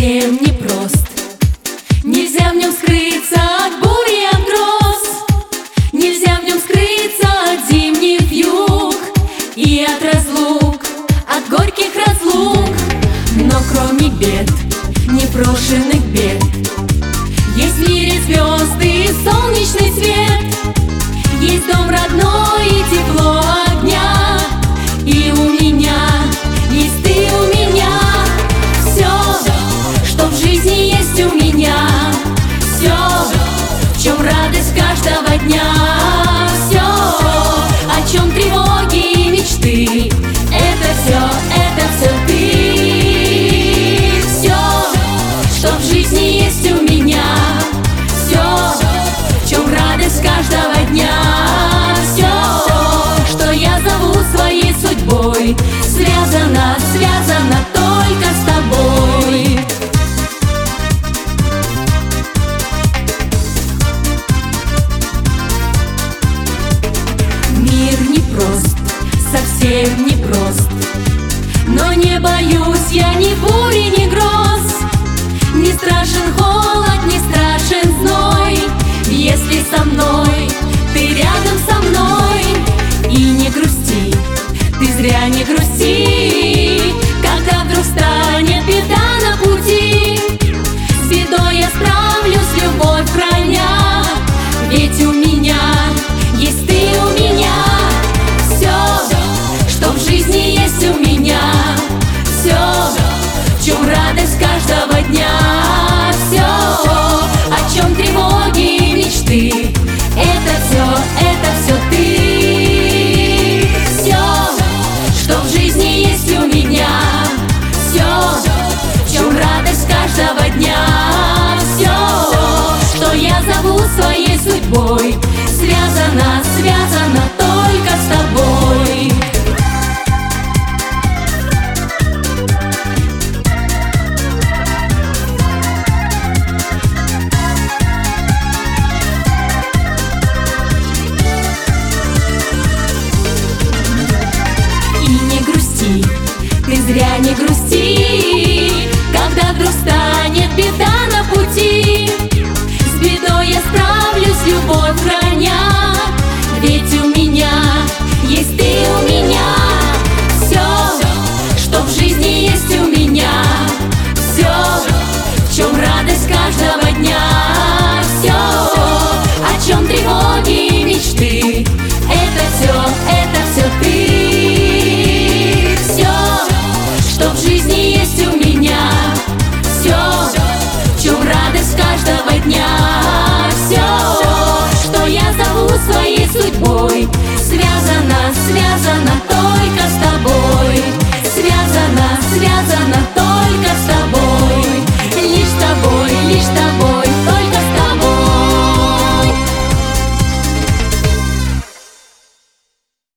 совсем непрост. Нельзя в нем скрыться от бури, от гроз. Нельзя в нем скрыться от зимних вьюг и от разлук, от горьких разлук. Но кроме бед, непрошенных бед, есть в мире звезды и солнечный свет. Есть дом родной и тепло огня. И у меня есть ты, у меня все, что в жизни есть у меня. Все, в чем радость каждого дня. Все, о чем тревоги и мечты. Это все ты. Все, что в жизни есть у меня. Все, в чем радость каждого дня. Все, что я зову своей судьбой, связано только с тобой. Мир непрост, совсем непрост, но не боюсь я ни бури, ни гроз. Не страшен холод, не страшен зной, если со мной, ты рядом со мной. И не грусти, ты зря не грусти, когда вдруг станет беда на пути. С бедой я справлюсь, любовь храня, ведь у меня есть ты, у меня все, что в жизни есть у меня. Все, в чем радость каждого дня. Все, о чем тревоги и мечты. Это все ты. Все, что в жизни есть у меня. Все, в чем радость каждого дня. Все, что я зову своей судьбой, связано только с тобой. Ты зря не грусти, когда вдруг станет беда на пути. С бедой я справлюсь, любовь храня, ведь у меня есть ты, у меня все, что в жизни есть у меня. Все, в чем радость каждого дня. Все, о чем тревоги и мечты. Это все ты. Все, что в жизни есть у меня. Все, в чем радость каждого дня. Все, что я зову своей судьбой, связано